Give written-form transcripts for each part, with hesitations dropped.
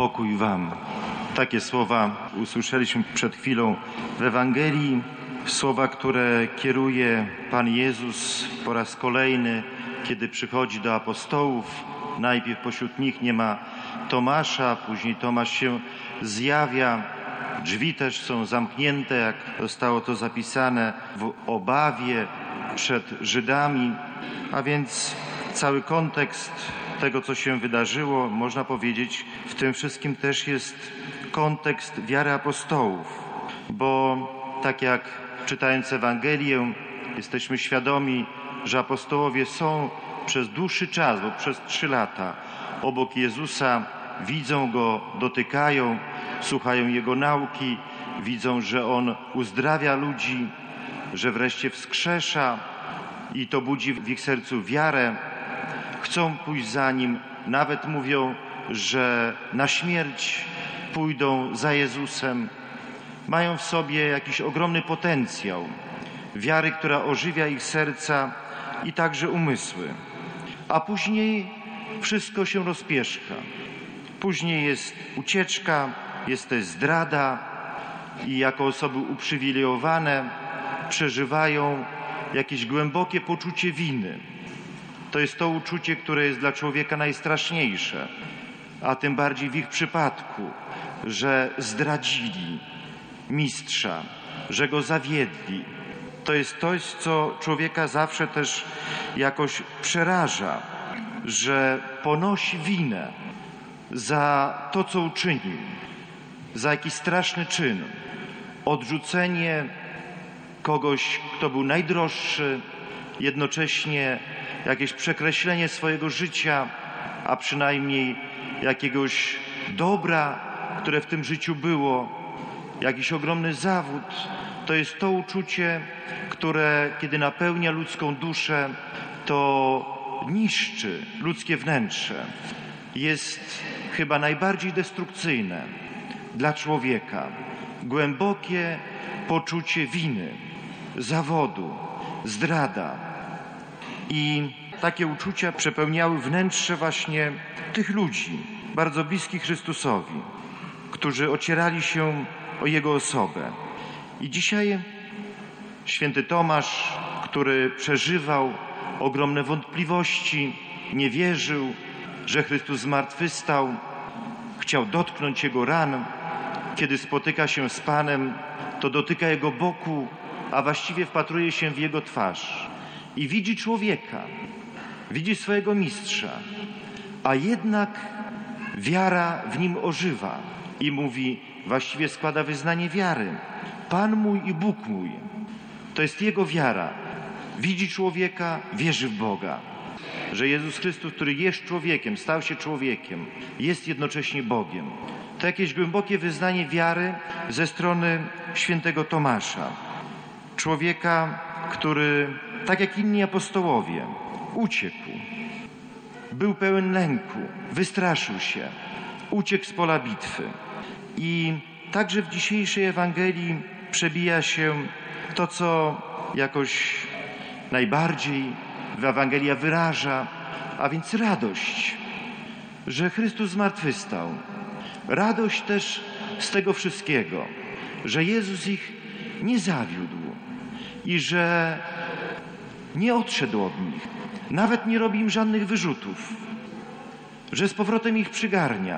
Pokój wam. Takie słowa usłyszeliśmy przed chwilą w Ewangelii. Słowa, które kieruje Pan Jezus po raz kolejny, kiedy przychodzi do apostołów. Najpierw pośród nich nie ma Tomasza, później Tomasz się zjawia. Drzwi też są zamknięte, jak zostało to zapisane, w obawie przed Żydami. A więc cały kontekst tego, co się wydarzyło, można powiedzieć, w tym wszystkim też jest kontekst wiary apostołów. Bo tak jak czytając Ewangelię, jesteśmy świadomi, że apostołowie są przez dłuższy czas, bo przez 3 lata obok Jezusa, widzą Go, dotykają, słuchają Jego nauki, widzą, że On uzdrawia ludzi, że wreszcie wskrzesza i to budzi w ich sercu wiarę. Chcą pójść za Nim, nawet mówią, że na śmierć pójdą za Jezusem. Mają w sobie jakiś ogromny potencjał wiary, która ożywia ich serca i także umysły. A później wszystko się rozpieszka. Później jest ucieczka, jest też zdrada i jako osoby uprzywilejowane przeżywają jakieś głębokie poczucie winy. To jest to uczucie, które jest dla człowieka najstraszniejsze, a tym bardziej w ich przypadku, że zdradzili mistrza, że go zawiedli. To jest coś, co człowieka zawsze też jakoś przeraża, że ponosi winę za to, co uczynił, za jakiś straszny czyn. Odrzucenie kogoś, kto był najdroższy, jednocześnie jakieś przekreślenie swojego życia, a przynajmniej jakiegoś dobra, które w tym życiu było, jakiś ogromny zawód. To jest to uczucie, które kiedy napełnia ludzką duszę, to niszczy ludzkie wnętrze. Jest chyba najbardziej destrukcyjne dla człowieka. Głębokie poczucie winy, zawodu, zdrada. I takie uczucia przepełniały wnętrze właśnie tych ludzi, bardzo bliskich Chrystusowi, którzy ocierali się o Jego osobę. I dzisiaj święty Tomasz, który przeżywał ogromne wątpliwości, nie wierzył, że Chrystus zmartwychwstał, chciał dotknąć Jego ran. Kiedy spotyka się z Panem, to dotyka Jego boku, a właściwie wpatruje się w Jego twarz. I widzi człowieka, widzi swojego mistrza, a jednak wiara w nim ożywa i mówi, właściwie składa wyznanie wiary. Pan mój i Bóg mój. To jest jego wiara. Widzi człowieka, wierzy w Boga. Że Jezus Chrystus, który jest człowiekiem, stał się człowiekiem, jest jednocześnie Bogiem. To jakieś głębokie wyznanie wiary ze strony świętego Tomasza. Człowieka, który, tak jak inni apostołowie, uciekł. Był pełen lęku, wystraszył się, uciekł z pola bitwy. I także w dzisiejszej Ewangelii przebija się to, co jakoś najbardziej Ewangelia wyraża, a więc radość, że Chrystus zmartwychwstał. Radość też z tego wszystkiego, że Jezus ich nie zawiódł i że nie odszedł od nich, nawet nie robi im żadnych wyrzutów, że z powrotem ich przygarnia,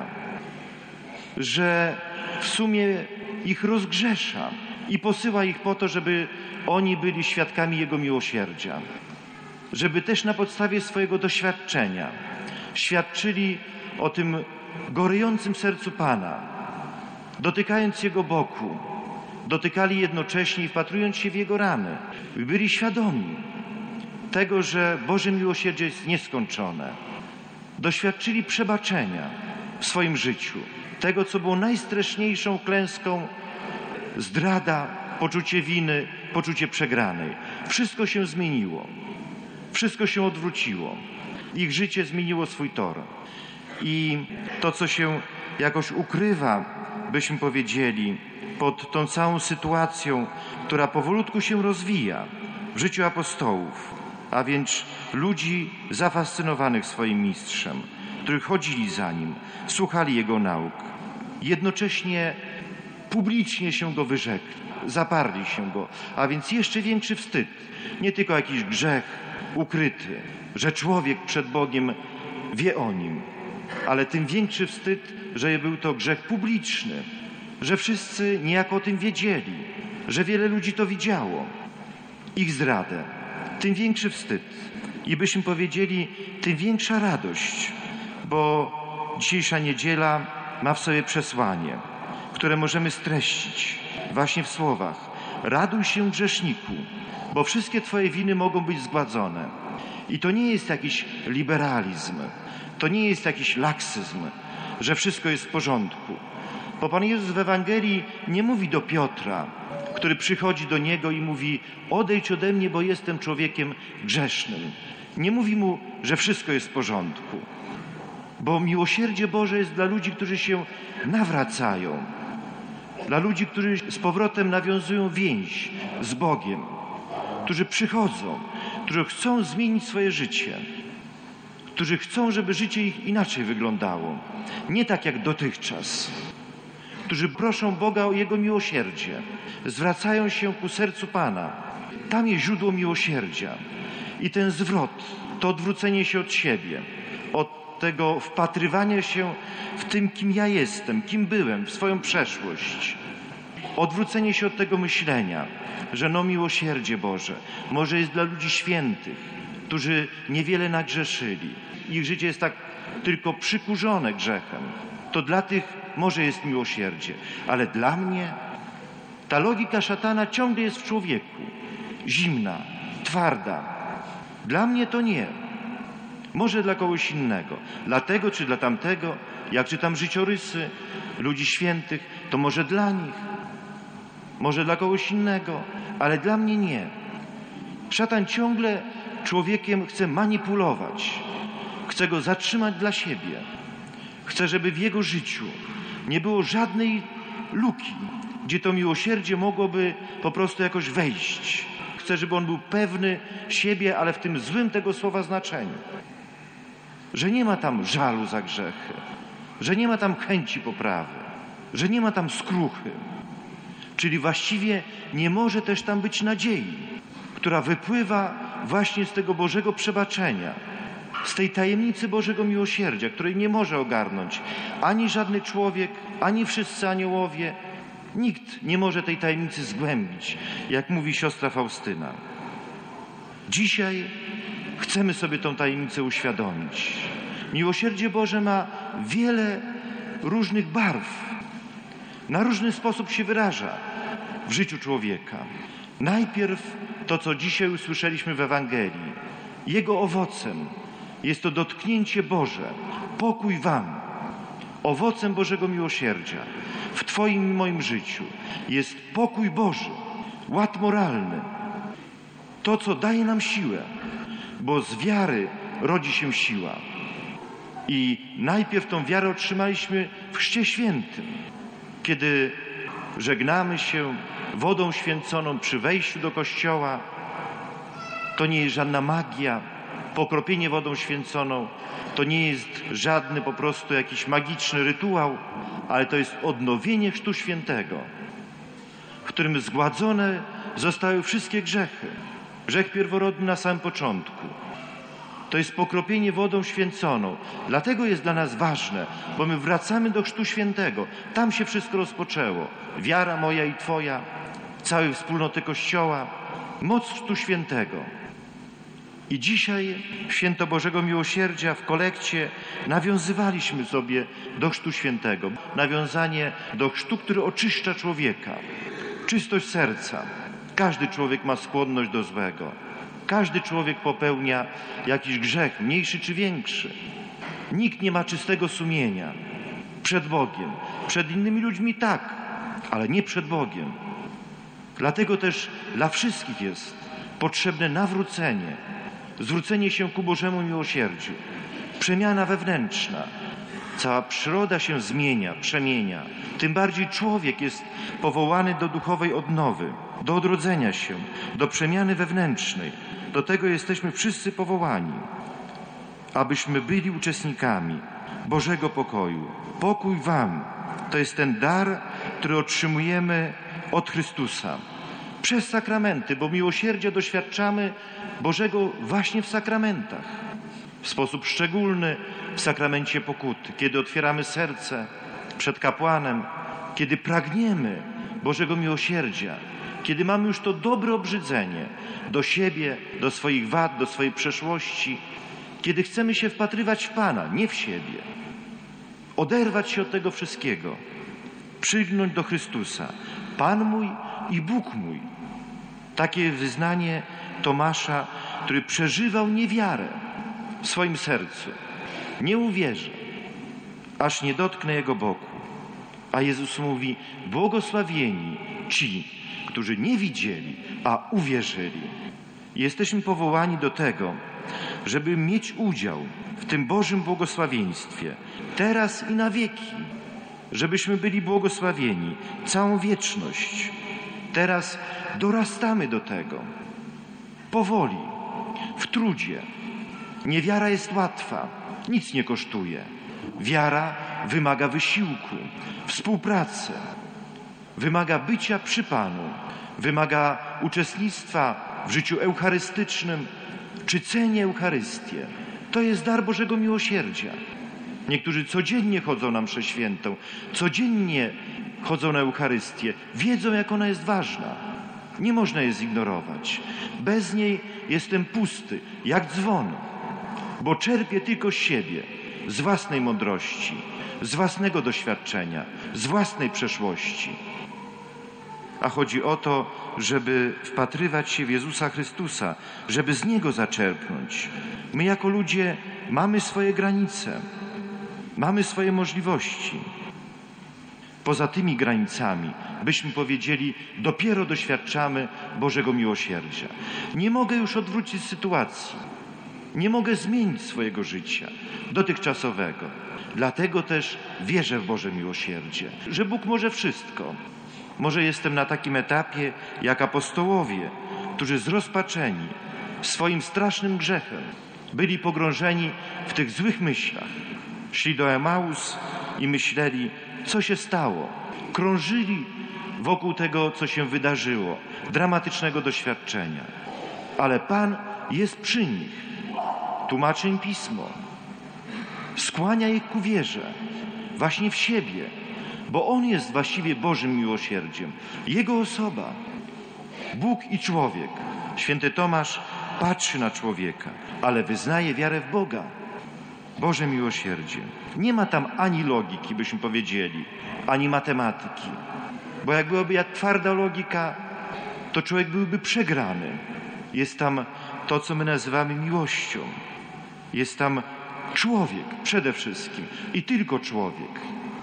że w sumie ich rozgrzesza i posyła ich po to, żeby oni byli świadkami Jego miłosierdzia. Żeby też na podstawie swojego doświadczenia świadczyli o tym gorejącym sercu Pana, dotykając Jego boku, dotykali jednocześnie i wpatrując się w Jego rany. Byli świadomi tego, że Boże miłosierdzie jest nieskończone. Doświadczyli przebaczenia w swoim życiu. Tego, co było najstraszniejszą klęską, zdrada, poczucie winy, poczucie przegranej. Wszystko się zmieniło. Wszystko się odwróciło. Ich życie zmieniło swój tor. I to, co się jakoś ukrywa, byśmy powiedzieli, pod tą całą sytuacją, która powolutku się rozwija w życiu apostołów, a więc ludzi zafascynowanych swoim mistrzem, którzy chodzili za Nim, słuchali Jego nauk. jednocześnie publicznie się go wyrzekli, zaparli się go, a więc jeszcze większy wstyd, nie tylko jakiś grzech ukryty, że człowiek przed Bogiem wie o nim, ale tym większy wstyd, że był to grzech publiczny, że wszyscy niejako o tym wiedzieli, że wiele ludzi to widziało, ich zdradę. Tym większy wstyd i byśmy powiedzieli, tym większa radość, bo dzisiejsza niedziela ma w sobie przesłanie, które możemy streścić właśnie w słowach: raduj się, grzeszniku, bo wszystkie Twoje winy mogą być zgładzone. I to nie jest jakiś liberalizm, to nie jest jakiś laksyzm, że wszystko jest w porządku. Bo Pan Jezus w Ewangelii nie mówi do Piotra, który przychodzi do Niego i mówi: odejdź ode mnie, bo jestem człowiekiem grzesznym. Nie mówi mu, że wszystko jest w porządku. Bo miłosierdzie Boże jest dla ludzi, którzy się nawracają, dla ludzi, którzy z powrotem nawiązują więź z Bogiem, którzy przychodzą, którzy chcą zmienić swoje życie, którzy chcą, żeby życie ich inaczej wyglądało, nie tak jak dotychczas, którzy proszą Boga o Jego miłosierdzie, zwracają się ku sercu Pana. Tam jest źródło miłosierdzia i ten zwrot, to odwrócenie się od siebie, od tego wpatrywania się w tym, kim ja jestem, kim byłem, w swoją przeszłość. Odwrócenie się od tego myślenia, że miłosierdzie Boże może jest dla ludzi świętych, którzy niewiele nagrzeszyli. Ich życie jest tak tylko przykurzone grzechem. To dla tych może jest miłosierdzie, ale dla mnie ta logika szatana ciągle jest w człowieku. Zimna, twarda. Dla mnie to nie. Może dla kogoś innego. Dla tego czy dla tamtego, jak czytam życiorysy ludzi świętych, to może dla nich. Może dla kogoś innego, ale dla mnie nie. Szatan ciągle człowiekiem chce manipulować. Chce go zatrzymać dla siebie. Chce, żeby w jego życiu nie było żadnej luki, gdzie to miłosierdzie mogłoby po prostu jakoś wejść. Chce, żeby on był pewny siebie, ale w tym złym tego słowa znaczeniu. Że nie ma tam żalu za grzechy, że nie ma tam chęci poprawy, że nie ma tam skruchy. Czyli właściwie nie może też tam być nadziei, która wypływa właśnie z tego Bożego przebaczenia, z tej tajemnicy Bożego miłosierdzia, której nie może ogarnąć ani żadny człowiek, ani wszyscy aniołowie. Nikt nie może tej tajemnicy zgłębić, jak mówi siostra Faustyna. Dzisiaj chcemy sobie tą tajemnicę uświadomić. Miłosierdzie Boże ma wiele różnych barw. Na różny sposób się wyraża w życiu człowieka. Najpierw to, co dzisiaj usłyszeliśmy w Ewangelii. Jego owocem jest to dotknięcie Boże. Pokój wam. Owocem Bożego miłosierdzia w Twoim i moim życiu jest pokój Boży, ład moralny. To, co daje nam siłę, bo z wiary rodzi się siła. I najpierw tą wiarę otrzymaliśmy w Chrzcie Świętym, kiedy żegnamy się wodą święconą przy wejściu do kościoła. To nie jest żadna magia. Pokropienie wodą święconą to nie jest żadny po prostu jakiś magiczny rytuał, ale to jest odnowienie Chrztu Świętego, w którym zgładzone zostały wszystkie grzechy. Grzech pierworodny na samym początku. To jest pokropienie wodą święconą. Dlatego jest dla nas ważne, bo my wracamy do Chrztu Świętego. Tam się wszystko rozpoczęło. Wiara moja i Twoja, całej wspólnoty Kościoła, moc Chrztu Świętego. I dzisiaj Święto Bożego Miłosierdzia w kolekcie nawiązywaliśmy sobie do Chrztu Świętego. Nawiązanie do chrztu, który oczyszcza człowieka. Czystość serca. Każdy człowiek ma skłonność do złego. Każdy człowiek popełnia jakiś grzech, mniejszy czy większy. Nikt nie ma czystego sumienia przed Bogiem. Przed innymi ludźmi tak, ale nie przed Bogiem. Dlatego też dla wszystkich jest potrzebne nawrócenie, zwrócenie się ku Bożemu miłosierdziu, przemiana wewnętrzna. Cała przyroda się zmienia, przemienia. Tym bardziej człowiek jest powołany do duchowej odnowy, do odrodzenia się, do przemiany wewnętrznej. Do tego jesteśmy wszyscy powołani, abyśmy byli uczestnikami Bożego pokoju. Pokój wam, to jest ten dar, który otrzymujemy od Chrystusa. Przez sakramenty, bo miłosierdzia doświadczamy Bożego właśnie w sakramentach. W sposób szczególny w sakramencie pokuty, kiedy otwieramy serce przed kapłanem, kiedy pragniemy Bożego miłosierdzia, kiedy mamy już to dobre obrzydzenie do siebie, do swoich wad, do swojej przeszłości, kiedy chcemy się wpatrywać w Pana, nie w siebie, oderwać się od tego wszystkiego, przygnąć do Chrystusa. Pan mój i Bóg mój. Takie wyznanie Tomasza, który przeżywał niewiarę w swoim sercu. Nie uwierzę, aż nie dotknę Jego boku. A Jezus mówi, błogosławieni ci, którzy nie widzieli, a uwierzyli. Jesteśmy powołani do tego, żeby mieć udział w tym Bożym błogosławieństwie, teraz i na wieki. Żebyśmy byli błogosławieni całą wieczność. Teraz dorastamy do tego. Powoli, w trudzie. Niewiara jest łatwa, nic nie kosztuje. Wiara wymaga wysiłku, współpracy. Wymaga bycia przy Panu. Wymaga uczestnictwa w życiu eucharystycznym, czy ceni Eucharystię. To jest dar Bożego miłosierdzia. Niektórzy codziennie chodzą na mszę świętą, codziennie chodzą na Eucharystię, wiedzą, jak ona jest ważna. Nie można jej zignorować. Bez niej jestem pusty, jak dzwon, bo czerpię tylko z siebie, z własnej mądrości, z własnego doświadczenia, z własnej przeszłości. A chodzi o to, żeby wpatrywać się w Jezusa Chrystusa, żeby z Niego zaczerpnąć. My jako ludzie mamy swoje granice, mamy swoje możliwości. Poza tymi granicami, byśmy powiedzieli, dopiero doświadczamy Bożego miłosierdzia. Nie mogę już odwrócić sytuacji. Nie mogę zmienić swojego życia dotychczasowego. Dlatego też wierzę w Boże miłosierdzie, że Bóg może wszystko. Może jestem na takim etapie jak apostołowie, którzy zrozpaczeni swoim strasznym grzechem byli pogrążeni w tych złych myślach. Szli do Emaus i myśleli, co się stało. Krążyli wokół tego, co się wydarzyło, dramatycznego doświadczenia. Ale Pan jest przy nich, tłumaczy im Pismo, skłania ich ku wierze, właśnie w siebie, bo On jest właściwie Bożym miłosierdziem. Jego osoba, Bóg i człowiek. Święty Tomasz patrzy na człowieka, ale wyznaje wiarę w Boga. Boże miłosierdzie. Nie ma tam ani logiki, byśmy powiedzieli, ani matematyki. Bo jak byłaby jak twarda logika, to człowiek byłby przegrany. Jest tam to, co my nazywamy miłością. Jest tam człowiek przede wszystkim i tylko człowiek.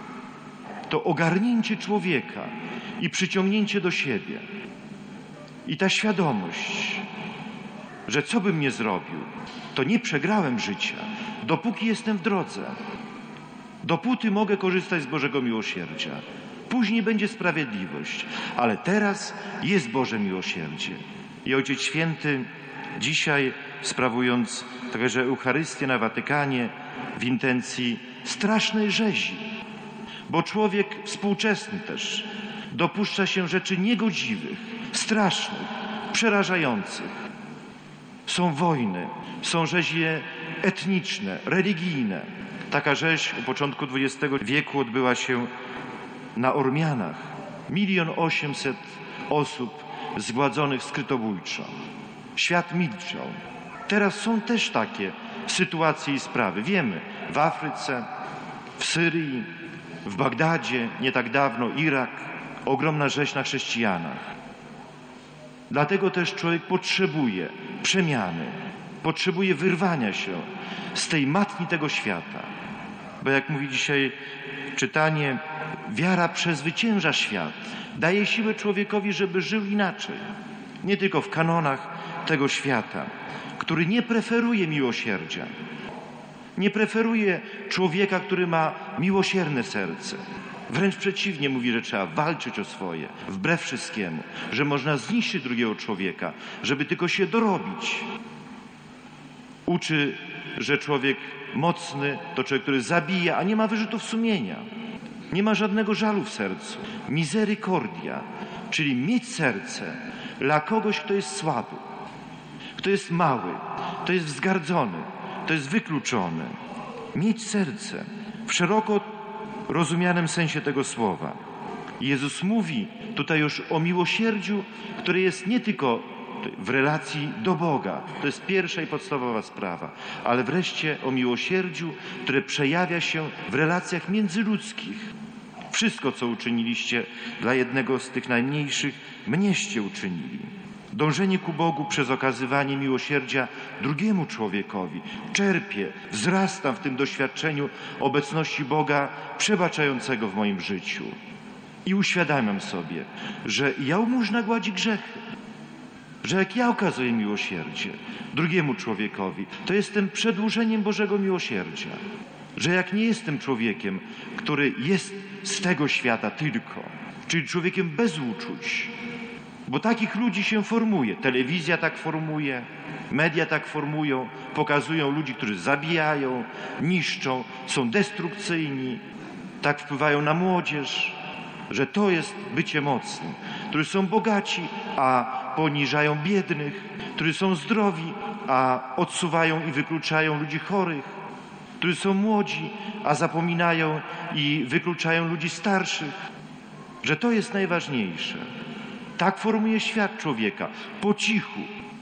To ogarnięcie człowieka i przyciągnięcie do siebie. I ta świadomość, że co bym nie zrobił, to nie przegrałem życia, dopóki jestem w drodze. Dopóty mogę korzystać z Bożego miłosierdzia. Później będzie sprawiedliwość, ale teraz jest Boże miłosierdzie. I Ojciec Święty dzisiaj, sprawując także Eucharystię na Watykanie w intencji strasznej rzezi, bo człowiek współczesny też dopuszcza się rzeczy niegodziwych, strasznych, przerażających. Są wojny, są rzezie etniczne, religijne. Taka rzeź u początku XX wieku odbyła się na Ormianach. 1 800 000 osób zgładzonych skrytobójczo. Świat milczał. Teraz są też takie sytuacje i sprawy. Wiemy, w Afryce, w Syrii, w Bagdadzie, nie tak dawno Irak, ogromna rzeź na chrześcijanach. Dlatego też człowiek potrzebuje przemiany, potrzebuje wyrwania się z tej matni tego świata. Bo jak mówi dzisiaj czytanie, wiara przezwycięża świat, daje siłę człowiekowi, żeby żył inaczej. Nie tylko w kanonach tego świata, który nie preferuje miłosierdzia. Nie preferuje człowieka, który ma miłosierne serce. Wręcz przeciwnie, mówi, że trzeba walczyć o swoje, wbrew wszystkiemu, że można zniszczyć drugiego człowieka, żeby tylko się dorobić. Uczy, że człowiek mocny to człowiek, który zabija, a nie ma wyrzutów sumienia. Nie ma żadnego żalu w sercu. Misericordia, czyli mieć serce dla kogoś, kto jest słaby, kto jest mały, kto jest wzgardzony, kto jest wykluczony. Mieć serce w szeroko rozumianym sensie tego słowa. Jezus mówi tutaj już o miłosierdziu, które jest nie tylko w relacji do Boga, to jest pierwsza i podstawowa sprawa, ale wreszcie o miłosierdziu, które przejawia się w relacjach międzyludzkich. Wszystko, co uczyniliście dla jednego z tych najmniejszych, mnieście uczynili. Dążenie ku Bogu przez okazywanie miłosierdzia drugiemu człowiekowi. Czerpię, wzrastam w tym doświadczeniu obecności Boga przebaczającego w moim życiu. I uświadamiam sobie, że jałmużna gładzi grzechy. Że jak ja okazuję miłosierdzie drugiemu człowiekowi, to jestem przedłużeniem Bożego miłosierdzia. Że jak nie jestem człowiekiem, który jest z tego świata tylko, czyli człowiekiem bez uczuć, bo takich ludzi się formuje. Telewizja tak formuje, media tak formują, pokazują ludzi, którzy zabijają, niszczą, są destrukcyjni, tak wpływają na młodzież, że to jest bycie mocnym, którzy są bogaci, a poniżają biednych, którzy są zdrowi, a odsuwają i wykluczają ludzi chorych, którzy są młodzi, a zapominają i wykluczają ludzi starszych, że to jest najważniejsze. Tak formuje świat człowieka, po cichu.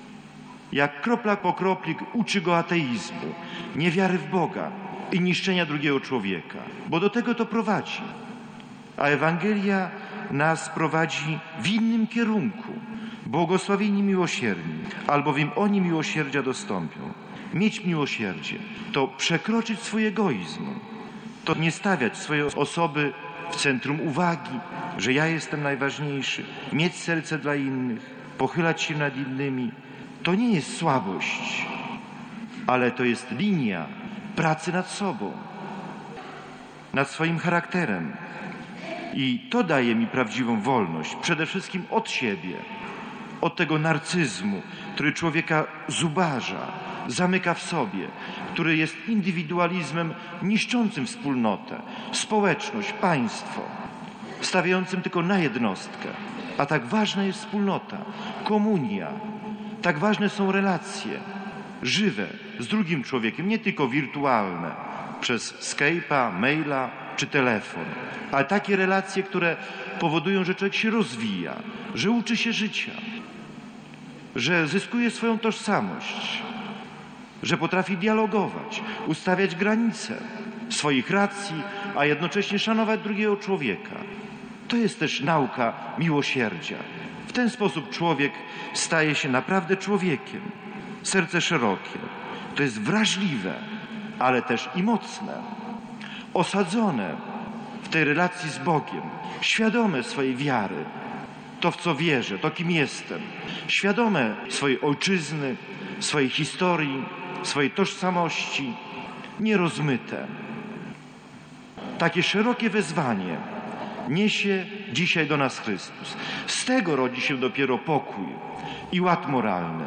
Jak kropla po kropli uczy go ateizmu, niewiary w Boga i niszczenia drugiego człowieka, bo do tego to prowadzi. A Ewangelia nas prowadzi w innym kierunku. Błogosławieni miłosierni, albowiem oni miłosierdzia dostąpią. Mieć miłosierdzie to przekroczyć swój egoizm, to nie stawiać swojej osoby w centrum uwagi, że ja jestem najważniejszy, mieć serce dla innych, pochylać się nad innymi. To nie jest słabość, ale to jest linia pracy nad sobą, nad swoim charakterem. I to daje mi prawdziwą wolność, przede wszystkim od siebie, od tego narcyzmu, który człowieka zubaża, zamyka w sobie, który jest indywidualizmem niszczącym wspólnotę, społeczność, państwo, stawiającym tylko na jednostkę. A tak ważna jest wspólnota, komunia, tak ważne są relacje żywe z drugim człowiekiem, nie tylko wirtualne, przez Skype'a, maila czy telefon, ale takie relacje, które powodują, że człowiek się rozwija, że uczy się życia, że zyskuje swoją tożsamość, że potrafi dialogować, ustawiać granice swoich racji, a jednocześnie szanować drugiego człowieka. To jest też nauka miłosierdzia. W ten sposób człowiek staje się naprawdę człowiekiem. Serce szerokie. To jest wrażliwe, ale też i mocne. Osadzone w tej relacji z Bogiem. Świadome swojej wiary. To, w co wierzę, to, kim jestem. Świadome swojej ojczyzny, swojej historii, swojej tożsamości. Nierozmyte. Takie szerokie wezwanie niesie dzisiaj do nas Chrystus. Z tego rodzi się dopiero pokój i ład moralny.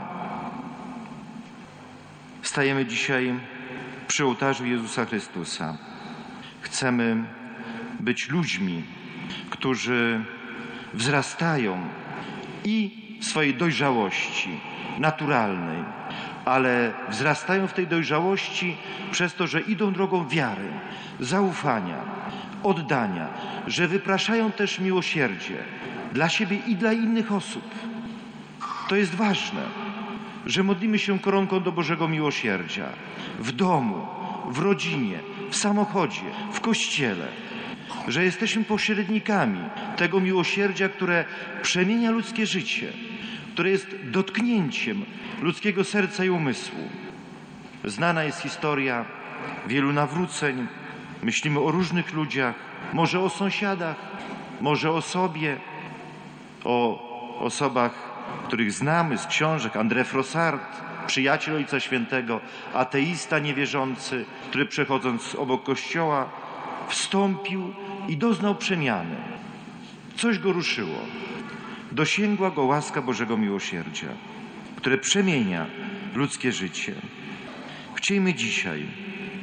Stajemy dzisiaj przy ołtarzu Jezusa Chrystusa. Chcemy być ludźmi, którzy wzrastają i w swojej dojrzałości naturalnej, ale wzrastają w tej dojrzałości przez to, że idą drogą wiary, zaufania, oddania, że wypraszają też miłosierdzie dla siebie i dla innych osób. To jest ważne, że modlimy się koronką do Bożego miłosierdzia w domu, w rodzinie, w samochodzie, w kościele, że jesteśmy pośrednikami tego miłosierdzia, które przemienia ludzkie życie, które jest dotknięciem ludzkiego serca i umysłu. Znana jest historia wielu nawróceń. Myślimy o różnych ludziach, może o sąsiadach, może o sobie, o osobach, których znamy z książek. André Frossard, przyjaciel Ojca Świętego, ateista niewierzący, który przechodząc obok kościoła wstąpił i doznał przemiany. Coś go ruszyło. Dosięgła go łaska Bożego miłosierdzia, które przemienia ludzkie życie. Chciejmy dzisiaj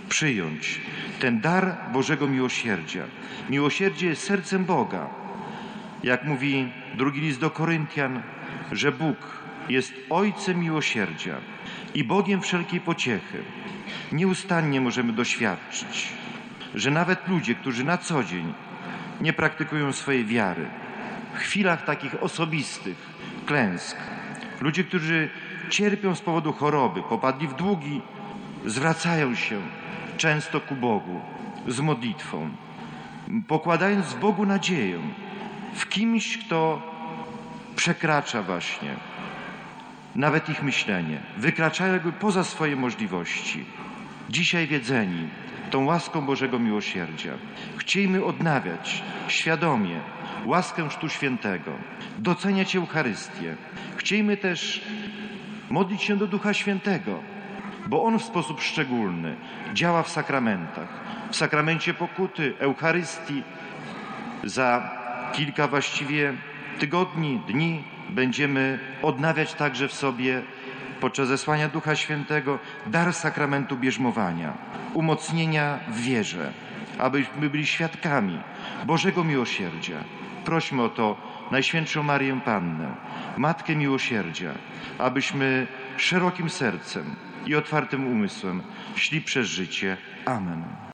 przyjąć ten dar Bożego miłosierdzia. Miłosierdzie jest sercem Boga. Jak mówi drugi list do Koryntian, że Bóg jest Ojcem miłosierdzia i Bogiem wszelkiej pociechy. Nieustannie możemy doświadczyć, że nawet ludzie, którzy na co dzień nie praktykują swojej wiary, w chwilach takich osobistych klęsk, ludzie, którzy cierpią z powodu choroby, popadli w długi, zwracają się często ku Bogu z modlitwą, pokładając Bogu nadzieję w kimś, kto przekracza właśnie nawet ich myślenie, wykraczają jakby poza swoje możliwości. Dzisiaj wiedzeni tą łaską Bożego miłosierdzia, chciejmy odnawiać świadomie łaskę Chrztu Świętego, doceniać Eucharystię. Chciejmy też modlić się do Ducha Świętego, bo On w sposób szczególny działa w sakramentach. W sakramencie pokuty, Eucharystii. Za kilka właściwie tygodni, dni będziemy odnawiać także w sobie podczas zesłania Ducha Świętego dar sakramentu bierzmowania, umocnienia w wierze, abyśmy byli świadkami Bożego miłosierdzia. Prośmy o to Najświętszą Maryję Pannę, Matkę Miłosierdzia, abyśmy szerokim sercem i otwartym umysłem szli przez życie. Amen.